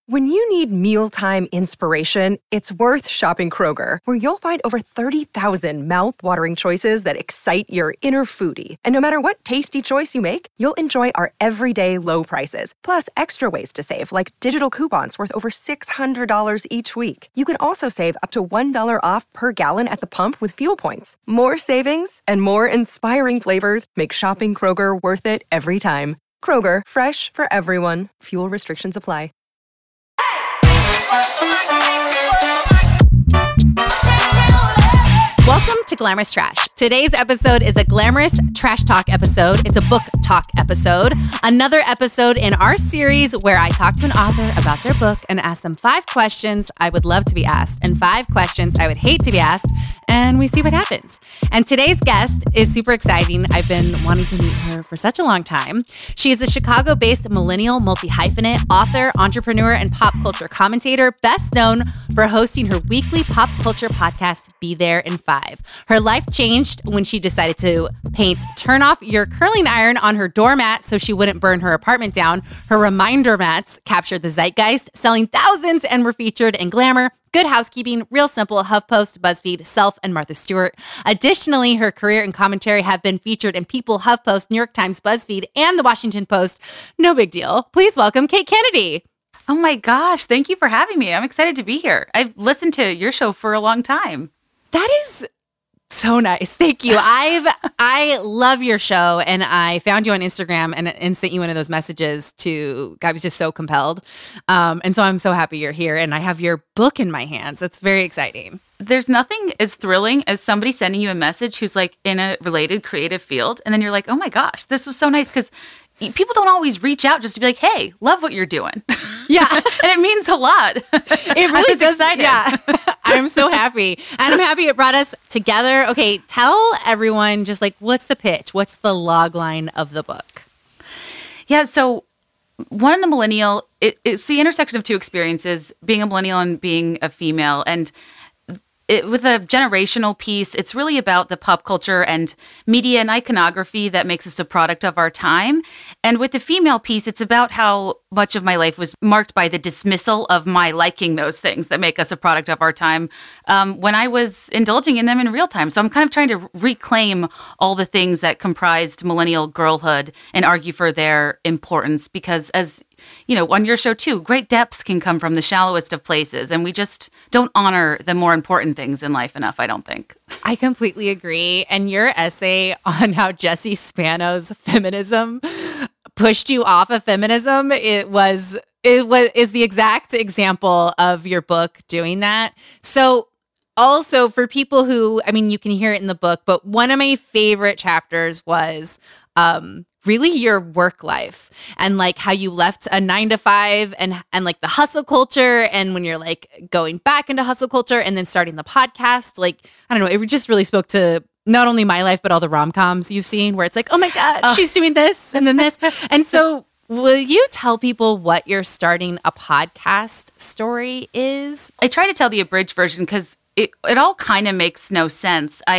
When you need mealtime inspiration, it's worth shopping Kroger, where you'll find over 30,000 mouth-watering choices that excite your inner foodie. And no matter what tasty choice you make, you'll enjoy our everyday low prices, plus extra ways to save, like digital coupons worth over $600 each week. You can also save up to $1 off per gallon at the pump with fuel points. More savings and more inspiring flavors make shopping Kroger worth it every time. Kroger, fresh for everyone. Fuel restrictions apply. Welcome to Glamorous Trash. Today's episode is a glamorous trash talk episode. It's a book talk episode. Another episode in our series where I talk to an author about their book and ask them 5 questions I would love to be asked and 5 questions I would hate to be asked, and we see what happens. And today's guest is super exciting. I've been wanting to meet her for such a long time. She is a Chicago-based millennial multi-hyphenate, author, entrepreneur, and pop culture commentator, best known for hosting her weekly pop culture podcast, Be There in 5. Her life changed when she decided to paint "Turn Off Your Curling Iron" on her doormat so she wouldn't burn her apartment down. Her reminder mats captured the zeitgeist, selling thousands, and were featured in Glamour, Good Housekeeping, Real Simple, HuffPost, BuzzFeed, Self, and Martha Stewart. Additionally, her career and commentary have been featured in People, HuffPost, New York Times, BuzzFeed, and the Washington Post. No big deal. Please welcome Kate Kennedy. Oh my gosh, thank you for having me. I'm excited to be here. I've listened to your show for a long time. That is so nice. Thank you. I love your show, and I found you on Instagram and sent you one of those messages I was just so compelled. And so I'm so happy you're here, and I have your book in my hands. That's very exciting. There's nothing as thrilling as somebody sending you a message who's like in a related creative field. And then you're like, oh my gosh, this was so nice. Because people don't always reach out just to be like, hey, love what you're doing. Yeah. And it means a lot. It really does. Excited. Yeah. I'm so happy. And I'm happy it brought us together. Okay, tell everyone just like, what's the pitch? What's the log line of the book? Yeah, so one in the millennial, it's the intersection of 2 experiences, being a millennial and being a female. And with a generational piece, it's really about the pop culture and media and iconography that makes us a product of our time. And with the female piece, it's about how much of my life was marked by the dismissal of my liking those things that make us a product of our time when I was indulging in them in real time. So I'm kind of trying to reclaim all the things that comprised millennial girlhood and argue for their importance because, as you know, on your show too, great depths can come from the shallowest of places, and we just don't honor the more important things in life enough, I don't think. I completely agree. And your essay on how Jessie Spano's feminism pushed you off of feminism, is the exact example of your book doing that. So also for people who, I mean, you can hear it in the book, but one of my favorite chapters was really your work life and like how you left a 9-to-5 and like the hustle culture. And when you're like going back into hustle culture and then starting the podcast, like, I don't know, it just really spoke to not only my life, but all the rom-coms you've seen where it's like, oh my God, she's doing this and then this. And so will you tell people what your starting a podcast story is? I try to tell the abridged version because it all kind of makes no sense. I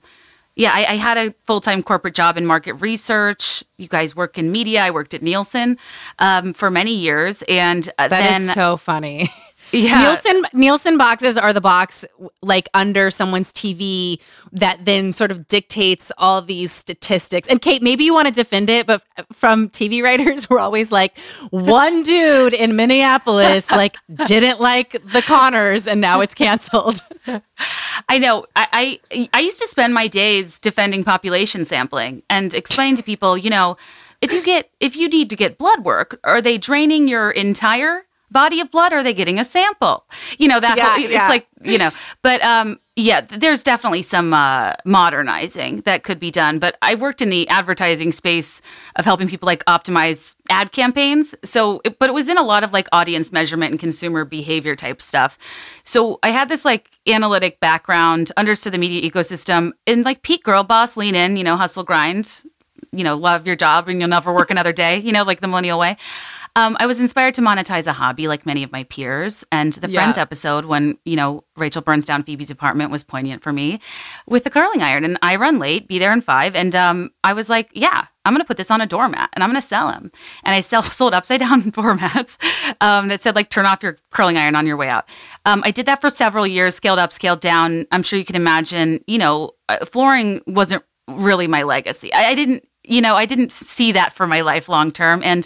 had a full-time corporate job in market research. You guys work in media. I worked at Nielsen for many years. And that is so funny. Yeah. Nielsen boxes are the box like under someone's TV that then sort of dictates all these statistics. And Kate, maybe you want to defend it, but from TV writers, we're always like, one dude in Minneapolis like didn't like the Connors and now it's canceled. I know. I used to spend my days defending population sampling and explain to people, you know, if you need to get blood work, are they draining your entire body of blood, or are they getting a sample? You know, it's like, you know, but there's definitely some modernizing that could be done. But I worked in the advertising space of helping people like optimize ad campaigns. But it was in a lot of like audience measurement and consumer behavior type stuff. So I had this like analytic background, understood the media ecosystem, and like peak girl boss, lean in, you know, hustle grind, you know, love your job and you'll never work another day, you know, like the millennial way. I was inspired to monetize a hobby like many of my peers. And the Friends episode when, Rachel burns down Phoebe's apartment was poignant for me with the curling iron. And I run late, be there in 5. And I was like, yeah, I'm going to put this on a doormat and I'm going to sell them. And I sold upside down doormats that said, like, turn off your curling iron on your way out. I did that for several years, scaled up, scaled down. I'm sure you can imagine, flooring wasn't really my legacy. I didn't see that for my life long term. And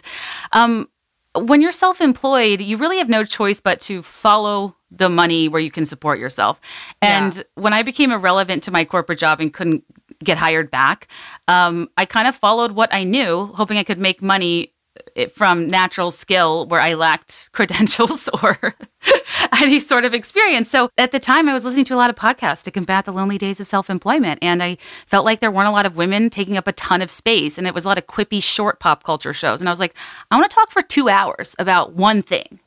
when you're self-employed, you really have no choice but to follow the money where you can support yourself. And when I became irrelevant to my corporate job and couldn't get hired back, I kind of followed what I knew, hoping I could make money from natural skill where I lacked credentials or any sort of experience. So at the time, I was listening to a lot of podcasts to combat the lonely days of self-employment. And I felt like there weren't a lot of women taking up a ton of space. And it was a lot of quippy, short pop culture shows. And I was like, I want to talk for 2 hours about one thing.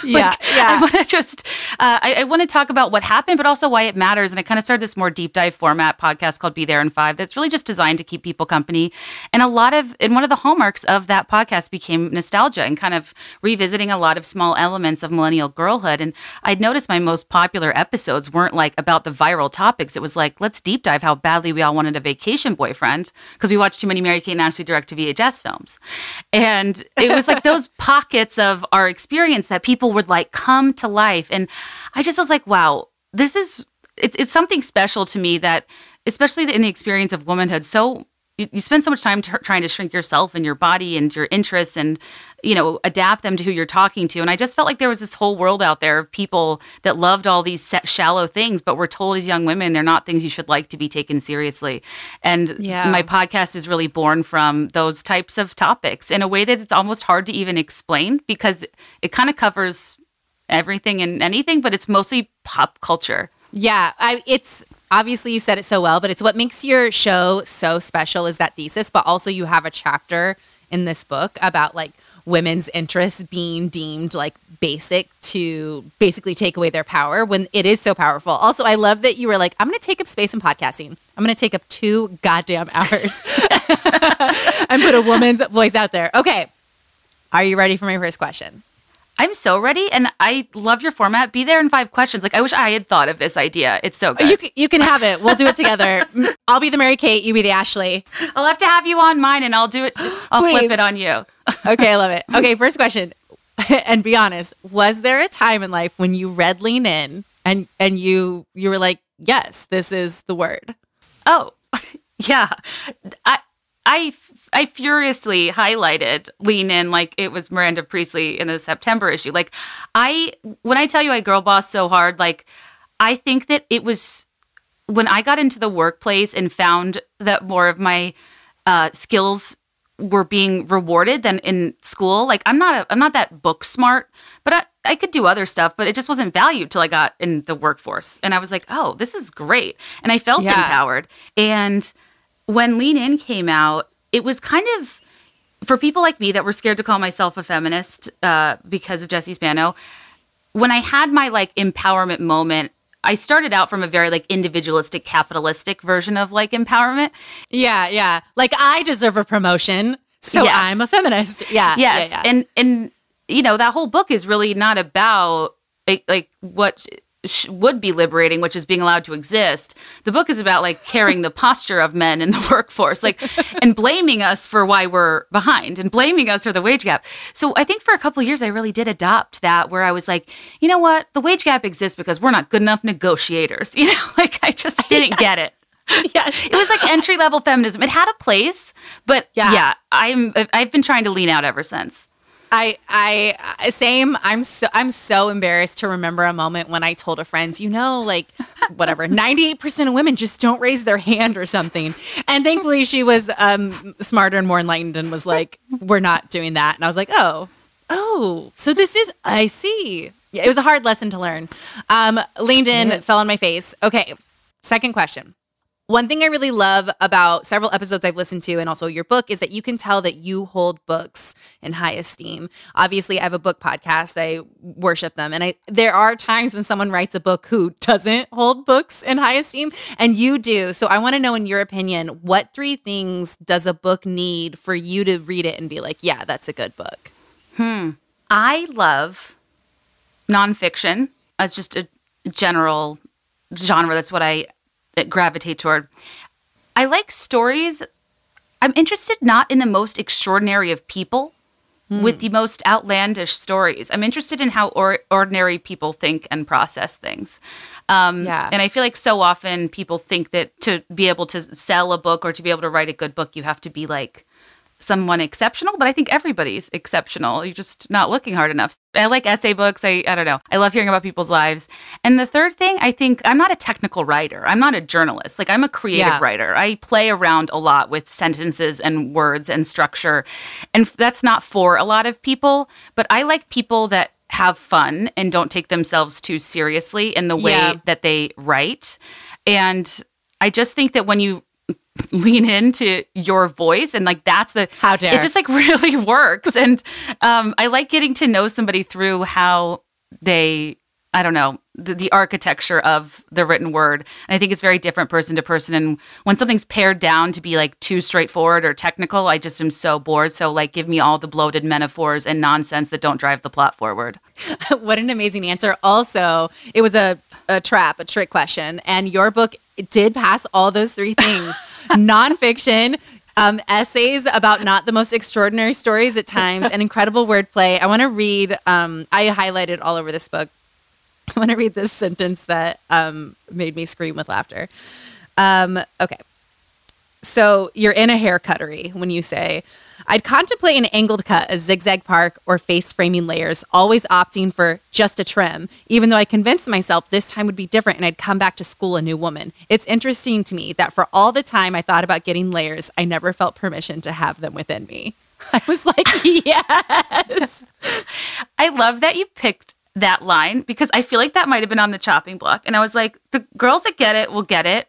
I want to just, I want to talk about what happened, but also why it matters. And I kind of started this more deep dive format podcast called Be There in 5 that's really just designed to keep people company. And one of the hallmarks of that podcast became nostalgia and kind of revisiting a lot of small elements of millennial girlhood. And I'd noticed my most popular episodes weren't like about the viral topics. It was like, let's deep dive how badly we all wanted a vacation boyfriend because we watched too many Mary-Kate and Ashley direct-to-VHS films. And it was like those pockets of our experience that people would like come to life. And I just was like, wow, it's something special to me that, especially in the experience of womanhood, so you spend so much time trying to shrink yourself and your body and your interests and, adapt them to who you're talking to. And I just felt like there was this whole world out there of people that loved all these shallow things, but were told as young women, they're not things you should like to be taken seriously. And my podcast is really born from those types of topics in a way that it's almost hard to even explain because it kind of covers everything and anything, but it's mostly pop culture. Yeah, it's obviously you said it so well, but it's what makes your show so special is that thesis, but also you have a chapter in this book about like women's interests being deemed like basic to basically take away their power when it is so powerful. Also, I love that you were like, I'm going to take up space in podcasting. I'm going to take up 2 goddamn hours and put a woman's voice out there. Okay. Are you ready for my first question? I'm so ready, and I love your format. Be there in 5 questions. Like, I wish I had thought of this idea. It's so good. You can have it. We'll do it together. I'll be the Mary-Kate, you be the Ashley. I'll have to have you on mine, and I'll do it. I'll flip it on you. Okay, I love it. Okay, first question. And be honest, was there a time in life when you read Lean In and you were like, yes, this is the word? Oh, yeah. I furiously highlighted Lean In like it was Miranda Priestley in the September issue. Like when I tell you I girl boss so hard, like I think that it was when I got into the workplace and found that more of my skills were being rewarded than in school. Like I'm not that book smart, but I could do other stuff, but it just wasn't valued till I got in the workforce. And I was like, oh, this is great. And I felt empowered. And when Lean In came out, it was kind of, for people like me that were scared to call myself a feminist because of Jessie Spano, when I had my like empowerment moment, I started out from a very like individualistic, capitalistic version of like empowerment. Yeah. Like I deserve a promotion, so yes. I'm a feminist. Yeah. Yes. Yeah. And that whole book is really not about like what would be liberating, which is being allowed to exist. The book is about like carrying the posture of men in the workforce, like, and blaming us for why we're behind and blaming us for the wage gap. So I think for a couple of years, I really did adopt that where I was like, you know what? The wage gap exists because we're not good enough negotiators. Like I just didn't get it. Yes. It was like entry-level feminism. It had a place, but I've been trying to lean out ever since. Same. I'm so embarrassed to remember a moment when I told a friend, like whatever, 98% of women just don't raise their hand or something. And thankfully she was smarter and more enlightened and was like, we're not doing that. And I was like, oh, so I see. Yeah, it was a hard lesson to learn. Leaned in, fell on my face. Okay. Second question. One thing I really love about several episodes I've listened to and also your book is that you can tell that you hold books in high esteem. Obviously, I have a book podcast. I worship them. And there are times when someone writes a book who doesn't hold books in high esteem, and you do. So I want to know, in your opinion, what 3 things does a book need for you to read it and be like, yeah, that's a good book? I love nonfiction as just a general genre. That's what I gravitate toward. I like stories. I'm interested not in the most extraordinary of people with the most outlandish stories. I'm interested in how ordinary people think and process things. And I feel like so often people think that to be able to sell a book or to be able to write a good book, you have to be like someone exceptional, but I think everybody's exceptional. You're just not looking hard enough. I like essay books. I don't know. I love hearing about people's lives. And the third thing, I think I'm not a technical writer. I'm not a journalist. Like, I'm a creative writer. I play around a lot with sentences and words and structure. And that's not for a lot of people, but I like people that have fun and don't take themselves too seriously in the way that they write. And I just think that when you lean into your voice and like that's the how dare it just like really works. And I like getting to know somebody through how they, I don't know, the architecture of the written word. And I think it's very different person to person. And when something's pared down to be like too straightforward or technical, I just am so bored. So like give me all the bloated metaphors and nonsense that don't drive the plot forward. What an amazing answer. Also, it was a trick question. And your book did pass all those three things. Nonfiction, essays about not the most extraordinary stories at times, and incredible wordplay. I want to read, I highlighted all over this book. I want to read this sentence that made me scream with laughter. Okay. So you're in a hair cuttery when you say, I'd contemplate an angled cut, a zigzag park, or face framing layers, always opting for just a trim, even though I convinced myself this time would be different and I'd come back to school a new woman. It's interesting to me that for all the time I thought about getting layers, I never felt permission to have them within me. I was like, yes. I love that you picked that line because I feel like that might have been on the chopping block. And I was like, the girls that get it will get it.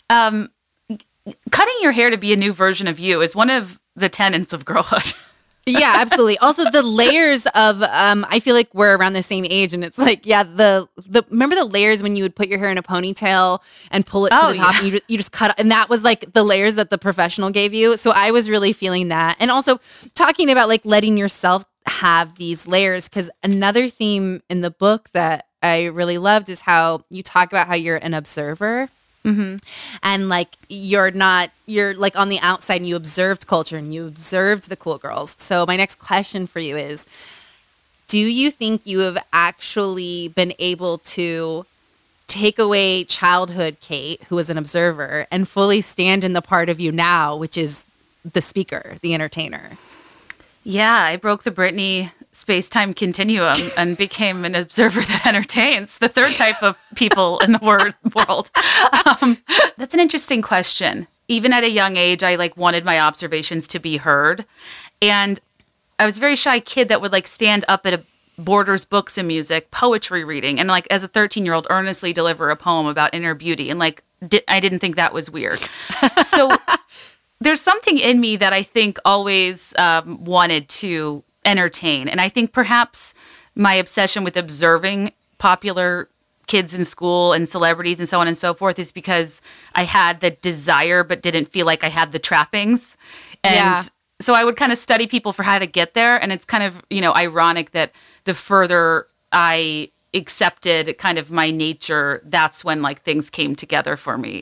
Cutting your hair to be a new version of you is one of the tenets of girlhood. Yeah, absolutely. Also, the layers of, I feel like we're around the same age, and it's like, yeah, the remember the layers when you would put your hair in a ponytail and pull it to the top, and you just cut, and that was like the layers that the professional gave you. So I was really feeling that, and also talking about like letting yourself have these layers, because another theme in the book that I really loved is how you talk about how you're an observer. Mm-hmm. And like you're like on the outside and you observed culture and you observed the cool girls. So my next question for you is, do you think you have actually been able to take away childhood Kate, who was an observer, and fully stand in the part of you now, which is the speaker, the entertainer? Yeah, I broke the Britney space-time continuum and became an observer that entertains, the third type of people in the world. That's an interesting question. Even at a young age, I like wanted my observations to be heard. And I was a very shy kid that would like stand up at a Borders Books and Music poetry reading and like as a 13-year-old earnestly deliver a poem about inner beauty. And like I didn't think that was weird. So there's something in me that I think always wanted to entertain. And I think perhaps my obsession with observing popular kids in school and celebrities and so on and so forth is because I had the desire but didn't feel like I had the trappings. And so I would kind of study people for how to get there. And it's kind of, ironic that the further I accepted kind of my nature, that's when like things came together for me.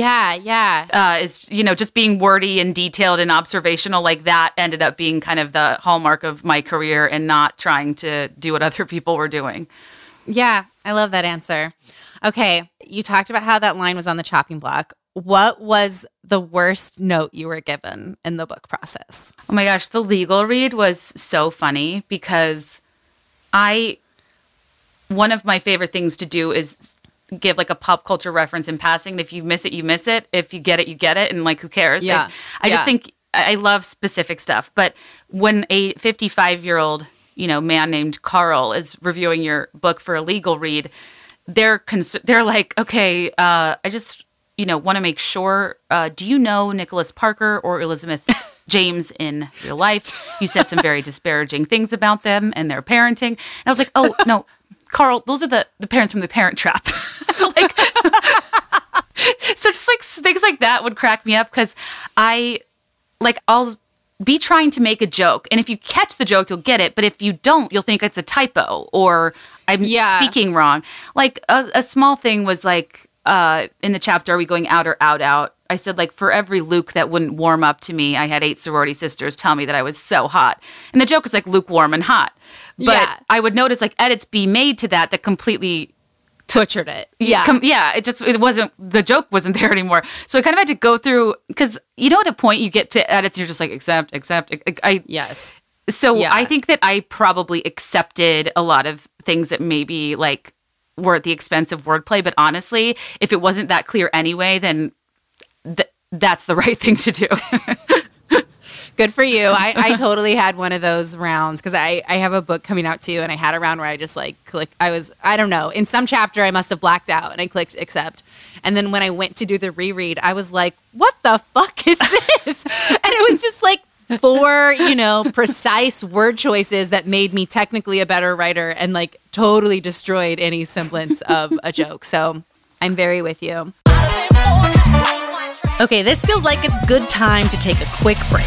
Is just being wordy and detailed and observational, like that ended up being kind of the hallmark of my career and not trying to do what other people were doing. Yeah, I love that answer. Okay, you talked about how that line was on the chopping block. What was the worst note you were given in the book process? Oh my gosh, the legal read was so funny because one of my favorite things to do is give like a pop culture reference in passing. If you miss it, you miss it. If you get it, you get it. And like, who cares? Yeah. I just think I love specific stuff. But when a 55-year-old, man named Carl is reviewing your book for a legal read, they're like, okay, I just, want to make sure, do you know Nicholas Parker or Elizabeth James in real life? You said some very disparaging things about them and their parenting. And I was like, oh, no, Carl, those are the parents from The Parent Trap. So just like things like that would crack me up because I'll be trying to make a joke. And if you catch the joke, you'll get it. But if you don't, you'll think it's a typo or I'm speaking wrong. Like a small thing was like in the chapter, Are We Going Out or Out Out? I said, like, for every Luke that wouldn't warm up to me, I had 8 sorority sisters tell me that I was so hot. And the joke is like lukewarm and hot. But I would notice like edits be made to that completely butchered it. It wasn't, the joke wasn't there anymore. So I kind of had to go through, because at a point you get to edits and you're just like, accept. Yes. So I think that I probably accepted a lot of things that maybe like were at the expense of wordplay. But honestly, if it wasn't that clear anyway, then that's the right thing to do. Good for you. I totally had one of those rounds because I have a book coming out too, and I had a round where I just like clicked. I don't know, in some chapter I must have blacked out and I clicked accept. And then when I went to do the reread, I was like, what the fuck is this? And it was just like 4, precise word choices that made me technically a better writer and like totally destroyed any semblance of a joke. So I'm very with you. Okay, this feels like a good time to take a quick break.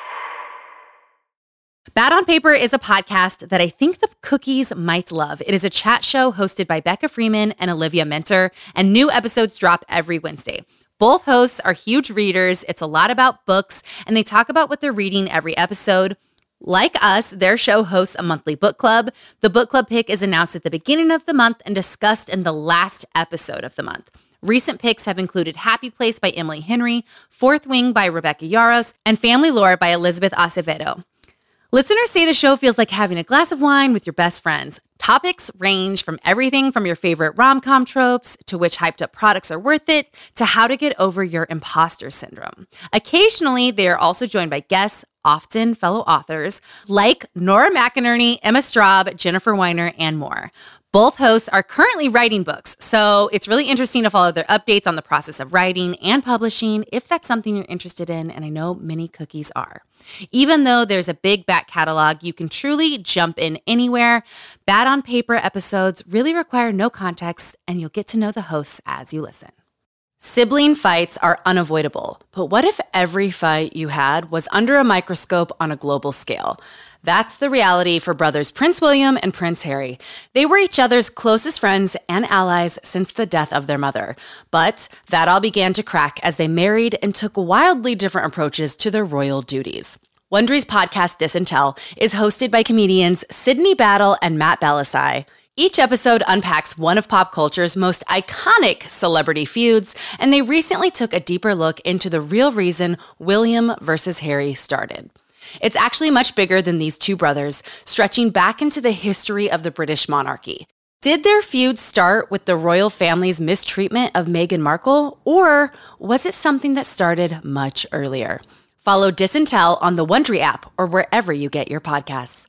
Bad on Paper is a podcast that I think the cookies might love. It is a chat show hosted by Becca Freeman and Olivia Minter, and new episodes drop every Wednesday. Both hosts are huge readers. It's a lot about books, and they talk about what they're reading every episode. Like us, their show hosts a monthly book club. The book club pick is announced at the beginning of the month and discussed in the last episode of the month. Recent picks have included Happy Place by Emily Henry, Fourth Wing by Rebecca Yarros, and Family Lore by Elizabeth Acevedo. Listeners say the show feels like having a glass of wine with your best friends. Topics range from everything from your favorite rom-com tropes to which hyped up products are worth it to how to get over your imposter syndrome. Occasionally, they are also joined by guests, often fellow authors, like Nora McInerney, Emma Straub, Jennifer Weiner, and more. Both hosts are currently writing books, so it's really interesting to follow their updates on the process of writing and publishing if that's something you're interested in, and I know many cookies are. Even though there's a big back catalog, you can truly jump in anywhere. Bad on Paper episodes really require no context, and you'll get to know the hosts as you listen. Sibling fights are unavoidable, but what if every fight you had was under a microscope on a global scale? That's the reality for brothers Prince William and Prince Harry. They were each other's closest friends and allies since the death of their mother. But that all began to crack as they married and took wildly different approaches to their royal duties. Wondery's podcast Dis and Tell is hosted by comedians Sydney Battle and Matt Belisai. Each episode unpacks one of pop culture's most iconic celebrity feuds, and they recently took a deeper look into the real reason William versus Harry started. It's actually much bigger than these two brothers, stretching back into the history of the British monarchy. Did their feud start with the royal family's mistreatment of Meghan Markle, or was it something that started much earlier? Follow Dis and Tell on the Wondery app or wherever you get your podcasts.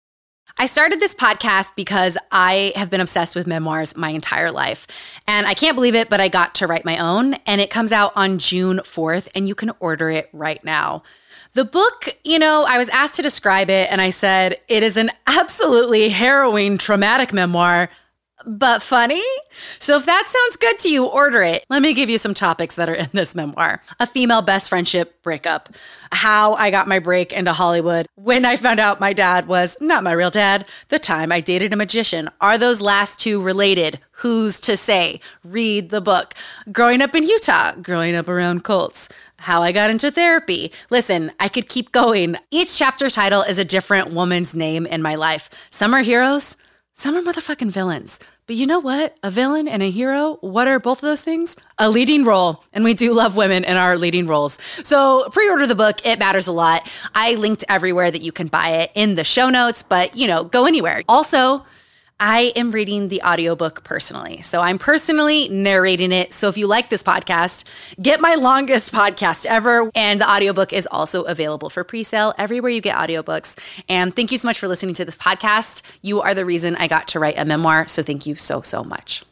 I started this podcast because I have been obsessed with memoirs my entire life. And I can't believe it, but I got to write my own, and it comes out on June 4th, and you can order it right now. The book, I was asked to describe it, and I said, it is an absolutely harrowing, traumatic memoir, but funny. So if that sounds good to you, order it. Let me give you some topics that are in this memoir. A female best friendship breakup. How I got my break into Hollywood. When I found out my dad was not my real dad. The time I dated a magician. Are those last two related? Who's to say? Read the book. Growing up in Utah. Growing up around cults. How I got into therapy. Listen, I could keep going. Each chapter title is a different woman's name in my life. Some are heroes. Some are motherfucking villains. But you know what? A villain and a hero, what are both of those things? A leading role. And we do love women in our leading roles. So pre-order the book. It matters a lot. I linked everywhere that you can buy it in the show notes, but go anywhere. Also, I am reading the audiobook personally. So I'm personally narrating it. So if you like this podcast, get my longest podcast ever. And the audiobook is also available for pre-sale everywhere you get audiobooks. And thank you so much for listening to this podcast. You are the reason I got to write a memoir. So thank you so, so much.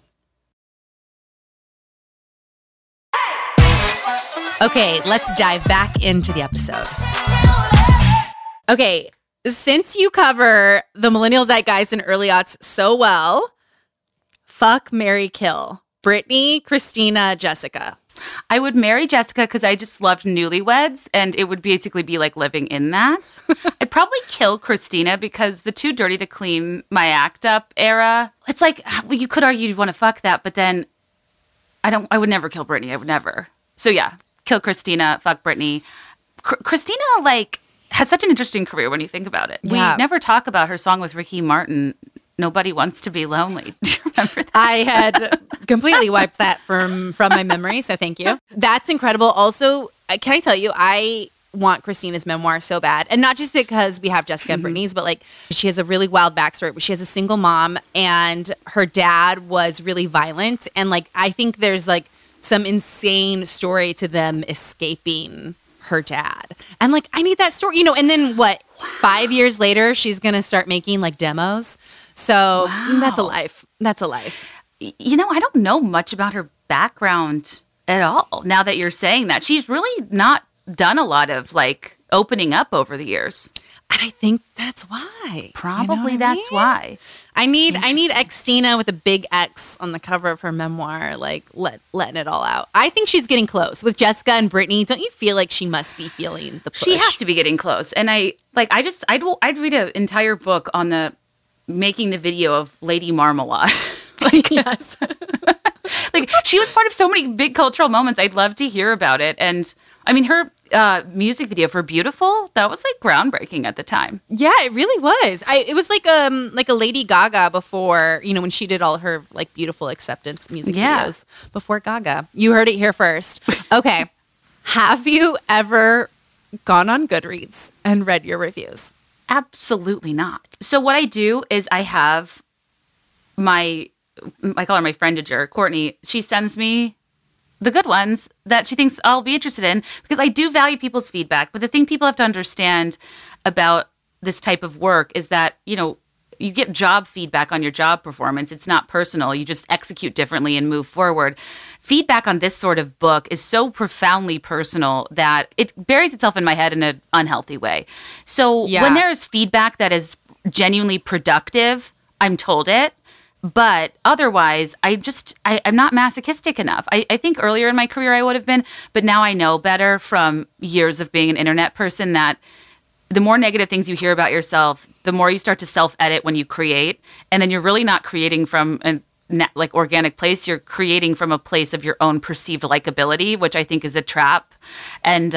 Okay, let's dive back into the episode. Okay. Since you cover the millennial zeitgeist and early aughts so well, fuck, marry, kill. Brittany, Christina, Jessica. I would marry Jessica because I just loved Newlyweds, and it would basically be like living in that. I'd probably kill Christina because the Too Dirty to Clean My Act Up era, it's like, well, you could argue you'd want to fuck that, but then I would never kill Britney. I would never. So yeah, kill Christina, fuck Britney. Christina, like, has such an interesting career when you think about it. Yeah. We never talk about her song with Ricky Martin, Nobody Wants to Be Lonely. Do you remember that? I had completely wiped that from my memory, so thank you. That's incredible. Also, can I tell you, I want Christina's memoir so bad. And not just because we have Jessica and Britney's, but like she has a really wild backstory. She has a single mom and her dad was really violent. And like I think there's like some insane story to them escaping her dad. And like I need that story, you know, and then what, 5 years later, she's going to start making like demos. So that's a life. That's a life. You know, I don't know much about her background at all. Now that you're saying that, she's really not done a lot of like opening up over the years. And I think that's why. Probably that's why. I need Xtina with a big X on the cover of her memoir, like letting it all out. I think she's getting close with Jessica and Britney. Don't you feel like she must be feeling the push? She has to be getting close. And I'd read an entire book on the making the video of Lady Marmalade. Like, yes. Like she was part of so many big cultural moments. I'd love to hear about it. And I mean, her music video for Beautiful, that was like groundbreaking at the time. Yeah, it really was. It was like a Lady Gaga before, you know, when she did all her like Beautiful acceptance music videos before Gaga. You heard it here first. Okay. Have you ever gone on Goodreads and read your reviews? Absolutely not. So what I do is I have I call her my friendager, Courtney. She sends me the good ones that she thinks I'll be interested in because I do value people's feedback. But the thing people have to understand about this type of work is that, you know, you get job feedback on your job performance. It's not personal. You just execute differently and move forward. Feedback on this sort of book is so profoundly personal that it buries itself in my head in an unhealthy way. So when there is feedback that is genuinely productive, I'm told it. But otherwise, I'm not masochistic enough. I think earlier in my career I would have been, but now I know better from years of being an internet person that the more negative things you hear about yourself, the more you start to self-edit when you create. And then you're really not creating from an like organic place. You're creating from a place of your own perceived likability, which I think is a trap. And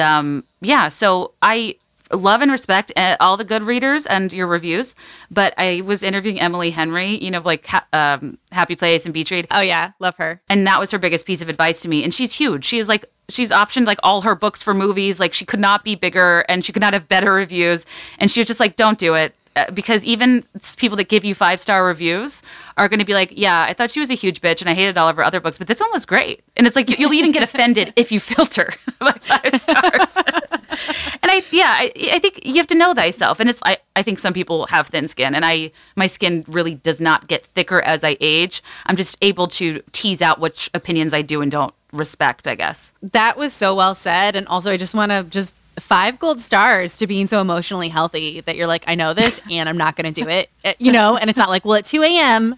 so I love and respect all the good readers and your reviews, but I was interviewing Emily Henry, you know, like Happy Place and Beach Read. Oh yeah, love her. And that was her biggest piece of advice to me. And she's huge. She's optioned like all her books for movies. Like she could not be bigger and she could not have better reviews. And she was just like, don't do it. Because even people that give you 5-star reviews are going to be like, yeah, I thought she was a huge bitch and I hated all of her other books, but this one was great. And it's like, you'll even get offended if you filter by 5 stars. And I think you have to know thyself. And I think some people have thin skin and my skin really does not get thicker as I age. I'm just able to tease out which opinions I do and don't respect, I guess. That was so well said. And also I just want to 5 gold stars to being so emotionally healthy that you're like, I know this and I'm not going to do it, you know, and it's not like, well, at 2 a.m.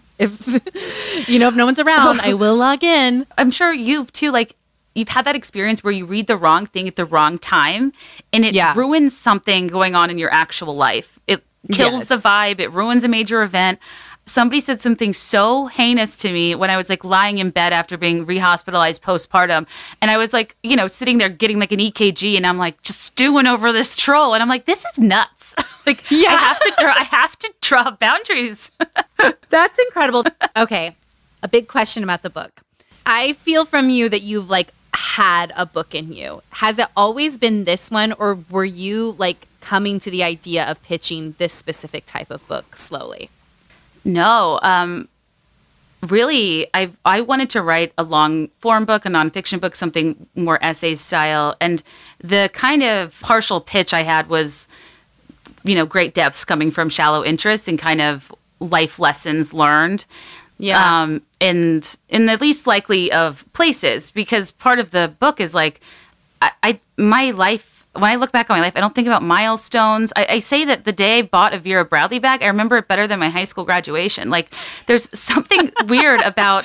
if no one's around, I will log in. I'm sure you've too, like you've had that experience where you read the wrong thing at the wrong time and it ruins something going on in your actual life. It kills the vibe. It ruins a major event. Somebody said something so heinous to me when I was like lying in bed after being rehospitalized postpartum. And I was like, you know, sitting there getting like an EKG and I'm like just stewing over this troll. And I'm like, this is nuts. Like, I have to draw boundaries. That's incredible. Okay. A big question about the book. I feel from you that you've like had a book in you. Has it always been this one or were you like coming to the idea of pitching this specific type of book slowly? No, really, I wanted to write a long form book, a nonfiction book, something more essay style. And the kind of partial pitch I had was, you know, great depths coming from shallow interests and kind of life lessons learned. Yeah. And in the least likely of places, because part of the book is like, my life, when I look back on my life, I don't think about milestones. I say that the day I bought a Vera Bradley bag, I remember it better than my high school graduation. Like, there's something weird about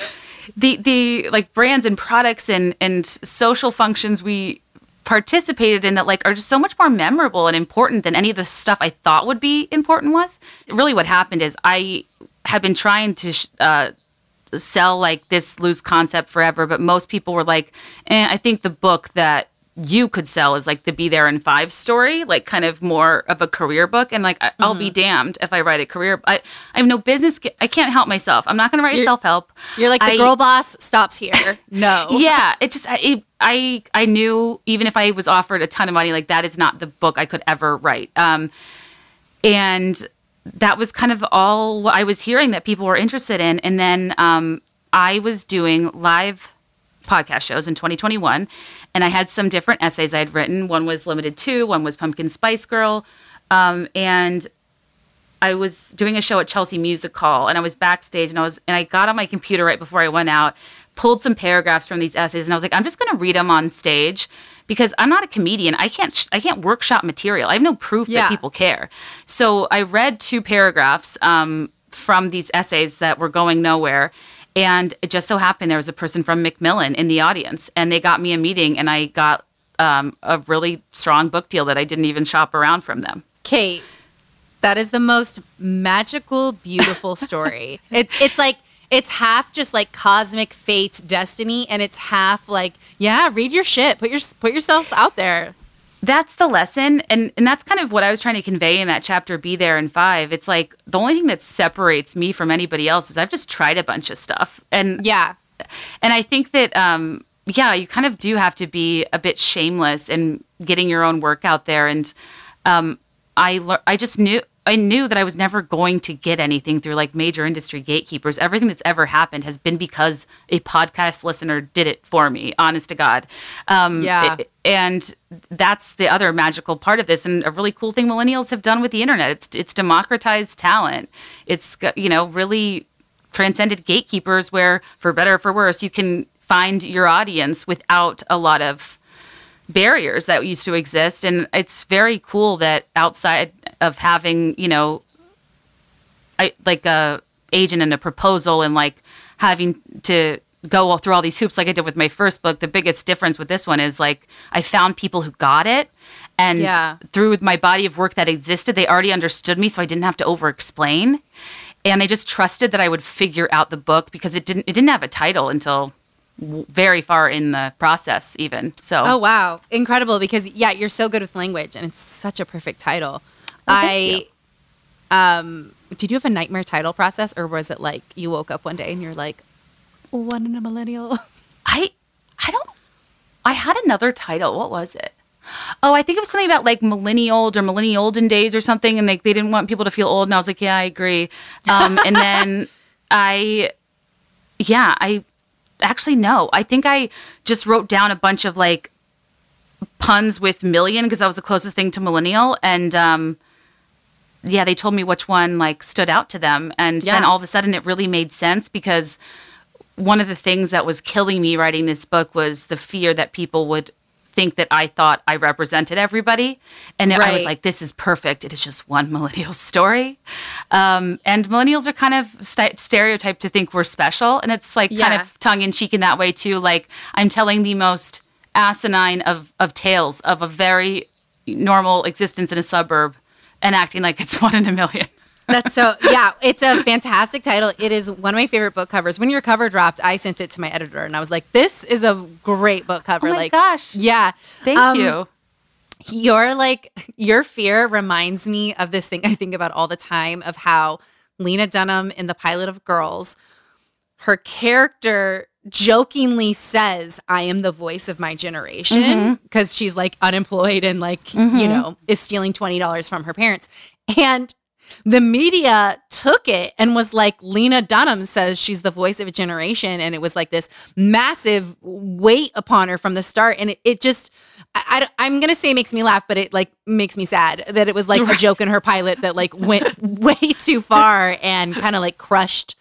the like brands and products and social functions we participated in that like are just so much more memorable and important than any of the stuff I thought would be important was. Really what happened is I had been trying to sell like this loose concept forever, but most people were like, I think the book that you could sell is like the Be There in 5 story, like kind of more of a career book. And like, I'll be damned if I write a career. I have no business. I can't help myself. I'm not going to write self-help. You're like the girl boss stops here. No. Yeah. It just, I knew even if I was offered a ton of money, like that is not the book I could ever write. And that was kind of all what I was hearing that people were interested in. And then I was doing live podcast shows in 2021, and I had some different essays I had written. One was Limited 2, one was Pumpkin Spice Girl, and I was doing a show at Chelsea Music Hall, and I was backstage, and I got on my computer right before I went out, pulled some paragraphs from these essays, and I was like, I'm just going to read them on stage because I'm not a comedian. I can't workshop material. I have no proof that people care. So I read 2 paragraphs from these essays that were going nowhere. And it just so happened there was a person from Macmillan in the audience, and they got me a meeting, and I got a really strong book deal that I didn't even shop around from them. Kate, that is the most magical, beautiful story. It's like, it's half just like cosmic fate, destiny, and it's half like, yeah, read your shit, put yourself out there. That's the lesson. And that's kind of what I was trying to convey in that chapter, Be There in 5. It's like the only thing that separates me from anybody else is I've just tried a bunch of stuff. And I think that, you kind of do have to be a bit shameless in getting your own work out there. And I knew that I was never going to get anything through like major industry gatekeepers. Everything that's ever happened has been because a podcast listener did it for me, honest to God. And that's the other magical part of this. And a really cool thing millennials have done with the internet. It's democratized talent. It's, really transcended gatekeepers where, for better or for worse, you can find your audience without a lot of barriers that used to exist. And it's very cool that outside of having, like a agent and a proposal and like having to go through all these hoops like I did with my first book, the biggest difference with this one is like I found people who got it. And through my body of work that existed, they already understood me, so I didn't have to over-explain. And they just trusted that I would figure out the book because it didn't have a title until very far in the process even. So oh wow, incredible, because you're so good with language and it's such a perfect title. Did you have a nightmare title process, or was it like you woke up one day and you're like, one in a millennial? I had another title. What was it? Oh, I think it was something about like millennial or millennialden days or something, and like they didn't want people to feel old, and I was like, yeah, I agree. And then I actually, no. I think I just wrote down a bunch of like puns with million because that was the closest thing to millennial. And they told me which one like stood out to them. And then all of a sudden it really made sense because one of the things that was killing me writing this book was the fear that people would think that I thought I represented everybody. And I was like, this is perfect. It is just one millennial story. And millennials are kind of stereotyped to think we're special. And it's like kind of tongue in cheek in that way too. Like I'm telling the most asinine of tales of a very normal existence in a suburb and acting like it's 1 in a million. That's so, it's a fantastic title. It is one of my favorite book covers. When your cover dropped, I sent it to my editor and I was like, this is a great book cover. Oh my gosh. Yeah. Thank you. Your fear reminds me of this thing I think about all the time of how Lena Dunham in the pilot of Girls, her character jokingly says, I am the voice of my generation because she's like unemployed and like, is stealing $20 from her parents. And the media took it and was like, Lena Dunham says she's the voice of a generation. And it was like this massive weight upon her from the start. And it just, I'm going to say makes me laugh, but it like makes me sad that it was like a joke in her pilot that like went way too far and kind of like crushed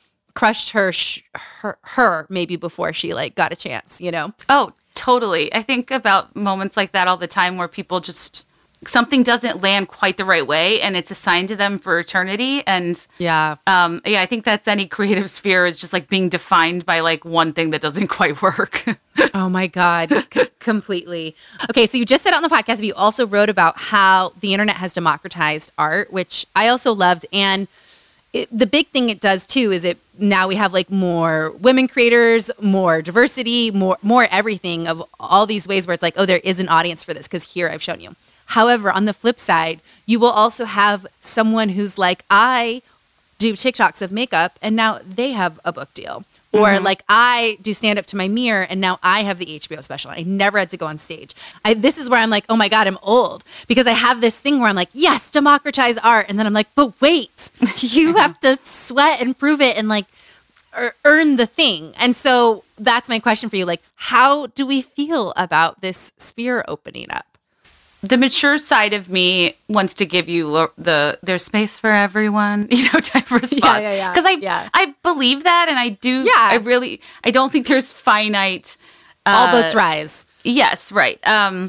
her maybe before she like got a chance, Oh, totally. I think about moments like that all the time where people just something doesn't land quite the right way and it's assigned to them for eternity. And I think that's any creative sphere is just like being defined by like one thing that doesn't quite work. Oh my God, completely. Okay, so you just said on the podcast, but you also wrote about how the internet has democratized art, which I also loved. And the big thing it does too is now we have like more women creators, more diversity, more everything of all these ways where it's like, oh, there is an audience for this because here I've shown you. However, on the flip side, you will also have someone who's like, I do TikToks of makeup and now they have a book deal. Or like I do stand up to my mirror and now I have the HBO special. I never had to go on stage. This is where I'm like, oh my God, I'm old. Because I have this thing where I'm like, yes, democratize art. And then I'm like, but wait, you have to sweat and prove it and like earn the thing. And so that's my question for you. Like, how do we feel about this sphere opening up? The mature side of me wants to give you there's space for everyone, type of response. Because I believe that, and I do. Yeah. I don't think there's finite. All boats rise. Yes, right.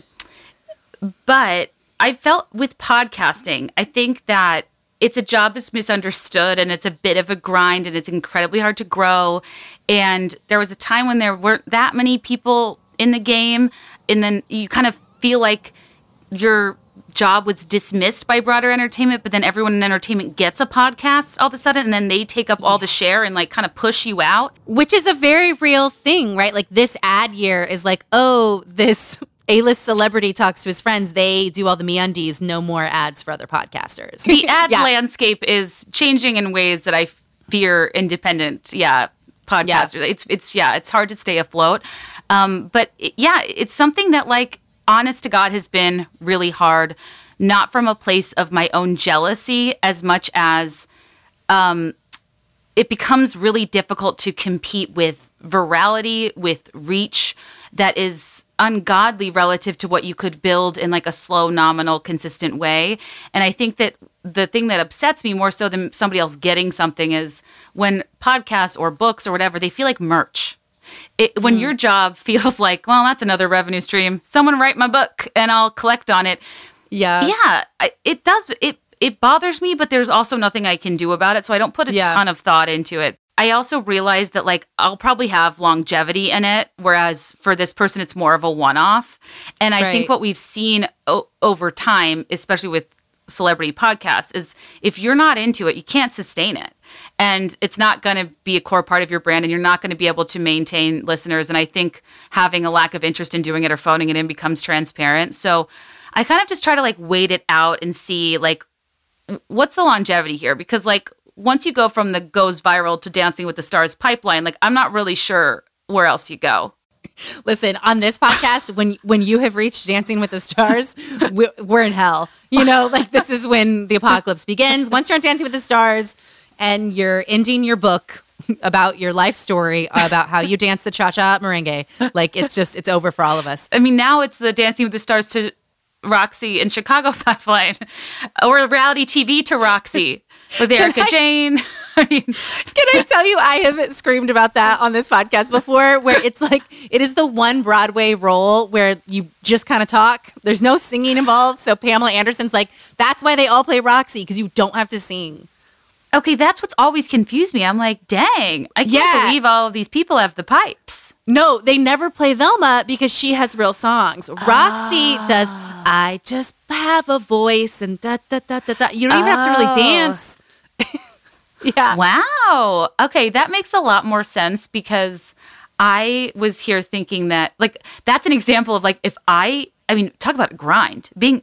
But I felt with podcasting, I think that it's a job that's misunderstood, and it's a bit of a grind, and it's incredibly hard to grow. And there was a time when there weren't that many people in the game, and then you kind of feel like your job was dismissed by broader entertainment, but then everyone in entertainment gets a podcast all of a sudden, and then they take up all the share and like kind of push you out. Which is a very real thing, right? Like this ad year is like, oh, this A-list celebrity talks to his friends. They do all the MeUndies, no more ads for other podcasters. The ad landscape is changing in ways that I fear independent, podcasters. It's hard to stay afloat. But it's something that like, honest to God, has been really hard, not from a place of my own jealousy as much as it becomes really difficult to compete with virality, with reach that is ungodly relative to what you could build in like a slow, nominal, consistent way. And I think that the thing that upsets me more so than somebody else getting something is when podcasts or books or whatever, they feel like merch. When your job feels like, well, that's another revenue stream. Someone write my book and I'll collect on it. Yeah. It does. It bothers me, but there's also nothing I can do about it. So I don't put a ton of thought into it. I also realize that like I'll probably have longevity in it, whereas for this person, it's more of a one-off. And I think what we've seen over time, especially with celebrity podcasts, is if you're not into it, you can't sustain it. And it's not going to be a core part of your brand, and you're not going to be able to maintain listeners. And I think having a lack of interest in doing it or phoning it in becomes transparent. So I kind of just try to like wait it out and see like what's the longevity here? Because like once you go from the goes viral to Dancing with the Stars pipeline, like I'm not really sure where else you go. Listen, on this podcast, when you have reached Dancing with the Stars, we're in hell. Like this is when the apocalypse begins. Once you're on Dancing with the Stars and you're ending your book about your life story, about how you dance the cha-cha merengue, like it's over for all of us. I mean, now it's the Dancing with the Stars to Roxy in Chicago pipeline, or reality TV to Roxy with Erica Jane. Can I tell you, I have screamed about that on this podcast before, where it's like, it is the one Broadway role where you just kind of talk. There's no singing involved. So Pamela Anderson's like, that's why they all play Roxy, because you don't have to sing. Okay, that's what's always confused me. I'm like, dang, I can't believe all of these people have the pipes. No, they never play Velma because she has real songs. Roxy does, I just have a voice and da-da-da-da-da. You don't even have to really dance. Yeah. Wow. Okay, that makes a lot more sense, because I was here thinking that, like, that's an example of, like, talk about grind. Getting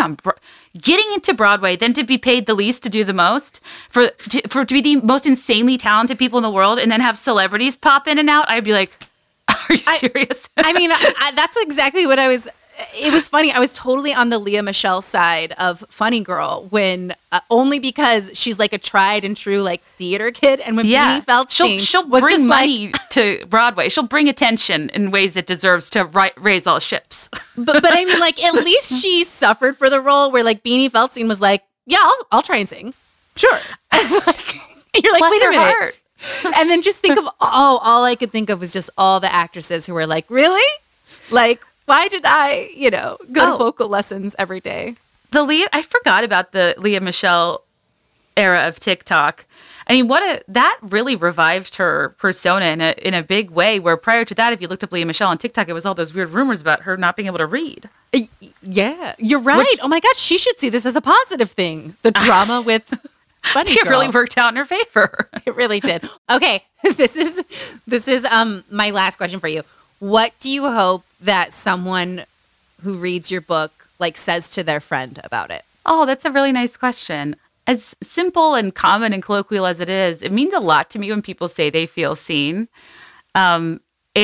into Broadway, then to be paid the least to do the most, to be the most insanely talented people in the world, and then have celebrities pop in and out. I'd be like, are you serious? That's exactly what I was. It was funny. I was totally on the Leah Michele side of Funny Girl when only because she's like a tried and true like theater kid, and when Beanie Feldstein she'll bring money to Broadway. She'll bring attention in ways it deserves to raise all ships. But I mean, like, at least she suffered for the role where like Beanie Feldstein was like, yeah, I'll try and sing, sure. You're like, wait a minute. Heart. And then just think of all I could think of was just all the actresses who were like, really, like. Why did I, go to vocal lessons every day? I forgot about the Leah Michelle era of TikTok. I mean, that really revived her persona in a big way, where prior to that, if you looked up Leah Michelle on TikTok, it was all those weird rumors about her not being able to read. Yeah, you're right. Oh my God, she should see this as a positive thing. The drama with Bunny Girl. It really worked out in her favor. It really did. Okay, this is my last question for you. What do you hope that someone who reads your book says to their friend about it? Oh, that's a really nice question. As simple and common and colloquial as it is, it means a lot to me when people say they feel seen. And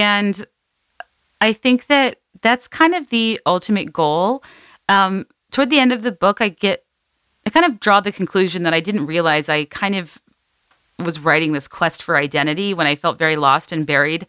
I think that that's kind of the ultimate goal. Toward the end of the book, I kind of draw the conclusion that I didn't realize I kind of was writing this quest for identity when I felt very lost and buried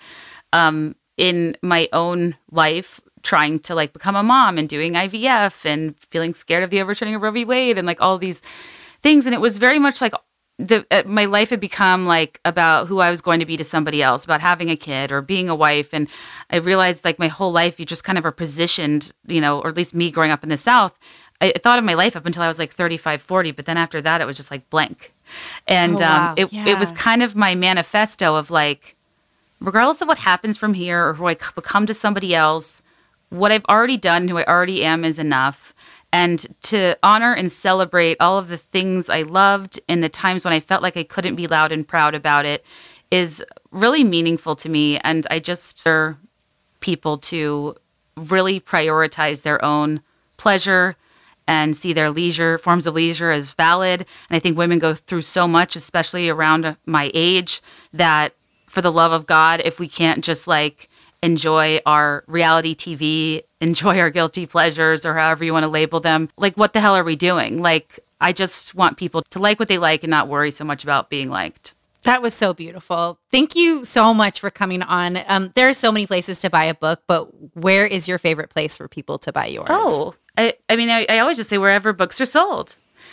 in my own life, trying to become a mom and doing IVF and feeling scared of the overturning of Roe v. Wade and all these things. And it was very much my life had become about who I was going to be to somebody else, about having a kid or being a wife. And I realized my whole life, you just kind of are positioned, or at least me growing up in the South, I thought of my life up until I was 35, 40. But then after that, it was just blank. And it was kind of my manifesto of regardless of what happens from here or who I become to somebody else, what I've already done, who I already am is enough. And to honor and celebrate all of the things I loved in the times when I felt like I couldn't be loud and proud about it is really meaningful to me. And I just urge people to really prioritize their own pleasure and see their forms of leisure as valid. And I think women go through so much, especially around my age, that for the love of God, if we can't just enjoy our reality TV, enjoy our guilty pleasures, or however you want to label them, what the hell are we doing? I just want people to like what they like and not worry so much about being liked. That was so beautiful. Thank you so much for coming on. There are so many places to buy a book, but where is your favorite place for people to buy yours? Oh, I mean, I always just say wherever books are sold.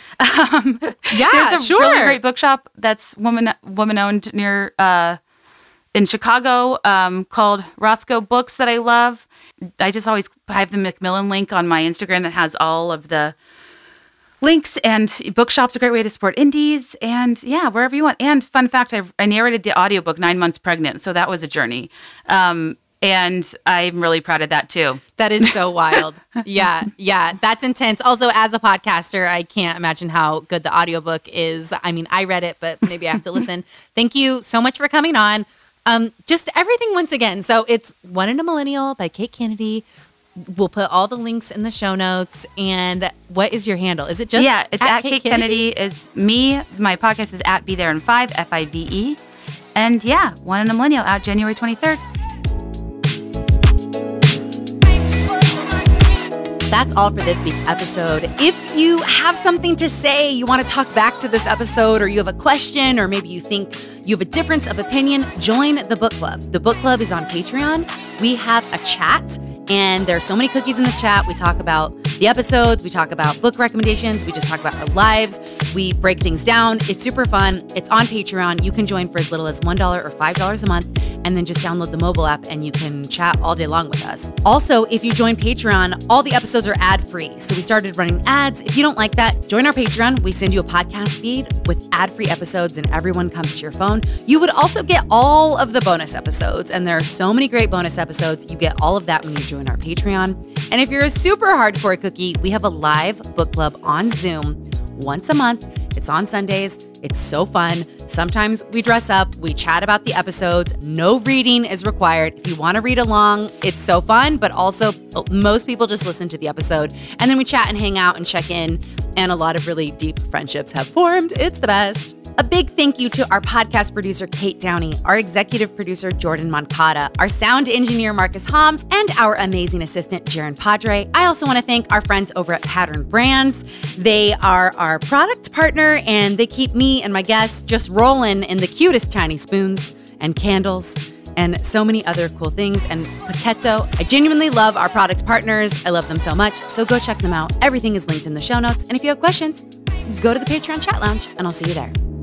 Yeah, there's a really great bookshop that's woman-owned near in Chicago called Roscoe Books that I love. I just always have the Macmillan link on my Instagram that has all of the links, and bookshop's a great way to support indies, and yeah, wherever you want. And fun fact, I narrated the audiobook 9 months pregnant, so that was a journey. And I'm really proud of that too. That is so wild. Yeah, that's intense. Also, as a podcaster, I can't imagine how good the audiobook is. I mean, I read it, but maybe I have to listen. Thank you so much for coming on. Just everything once again. So it's One in a Millennial by Kate Kennedy. We'll put all the links in the show notes. And what is your handle? Is it just it's at Kate Kennedy is me. My podcast is at Be There in 5, FIVE. And yeah, One in a Millennial out January 23rd. That's all for this week's episode. If you have something to say, you want to talk back to this episode, or you have a question, or maybe you think you have a difference of opinion, join the book club. The book club is on Patreon. We have a chat, and there are so many cookies in the chat. We talk about the episodes. We talk about book recommendations. We just talk about our lives. We break things down. It's super fun. It's on Patreon. You can join for as little as $1 or $5 a month, and then just download the mobile app and you can chat all day long with us. Also, if you join Patreon, all the episodes are ad-free. So we started running ads. If you don't like that, join our Patreon. We send you a podcast feed with ad-free episodes, and everyone comes to your phone. You would also get all of the bonus episodes, and there are so many great bonus episodes. You get all of that when you join our Patreon. And if you're a super hardcore cookie, we have a live book club on Zoom once a month. It's on Sundays. It's so fun. Sometimes we dress up. We chat about the episodes. No reading is required. If you want to read along, it's so fun, but also most people just listen to the episode. And then we chat and hang out and check in, and a lot of really deep friendships have formed. It's the best. A big thank you to our podcast producer, Kate Downey, our executive producer, Jordan Moncada, our sound engineer, Marcus Hom, and our amazing assistant, Jaron Padre. I also want to thank our friends over at Pattern Brands. They are our product partner, and they keep me and my guests just rolling in the cutest tiny spoons and candles and so many other cool things. And Paquetto, I genuinely love our product partners. I love them so much, so go check them out. Everything is linked in the show notes. And if you have questions, go to the Patreon chat lounge, and I'll see you there.